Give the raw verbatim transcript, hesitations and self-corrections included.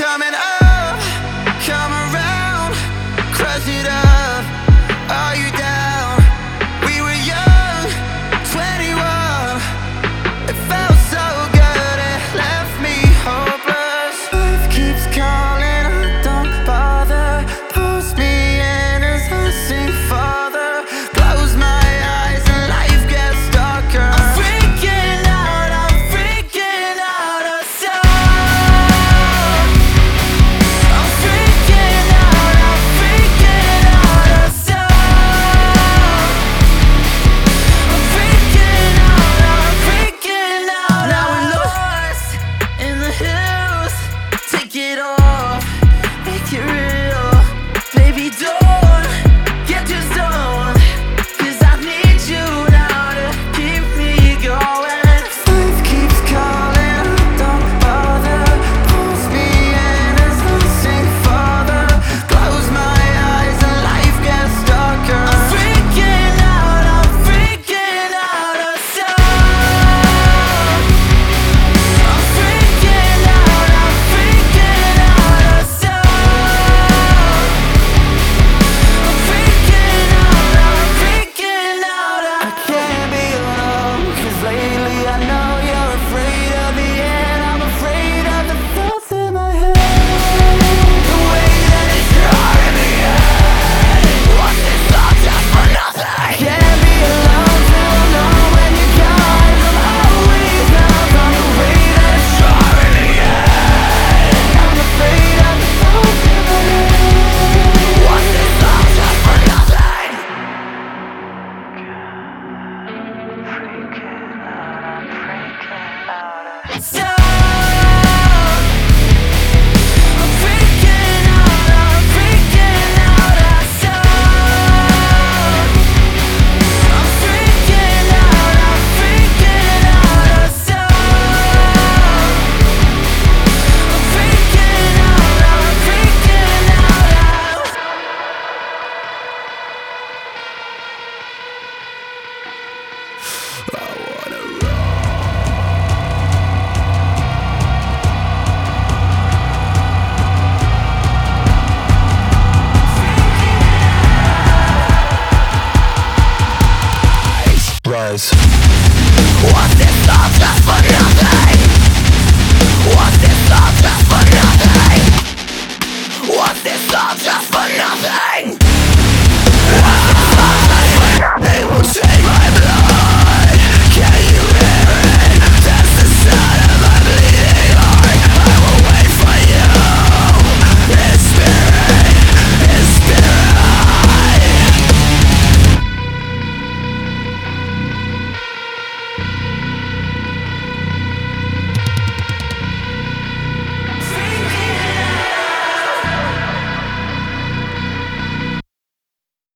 coming up, come around, crush it up. Are you down? We were young, twenty-one. It felt so good, it left me hopeless. Life keeps calling, I don't bother. Pulls me in as I sing farther. Close my eyes and life gets darker. I'm freaking out, I'm freaking out of sound. I'm freaking out, I'm freaking out of sound. I'm freaking out, I'm freaking out. Now we're lost in the hills. Take it off, make it real. Baby, don't get too stoned, 'cause I need you now to keep me going. Life keeps calling, I don't bother. Pulls me in as I sing farther. Close my eyes and life gets darker. I'm freaking out, I'm freaking out of sound. I'm freaking out, I'm freaking out of sound. I'm freaking out, I'm freaking out of I can't be alone, 'cause lately I know you're afraid of the end. I'm afraid of the thoughts in my head. The way that it's driving me in. What's this all just for nothing? I can't be alone till I know when you're gone. I'm always out on the way that it's driving me in. I'm afraid of the thoughts in my head. What's this all just for nothing? So I'm freaking out, I'm freaking out of sound. I'm freaking out, I'm freaking out of sound. I'm freaking out, I'm freaking out of I wanna run. Rise. What's this all just for nothing? What's this all just for nothing? What's this all just for nothing? What's this all just for nothing? It will save my blood.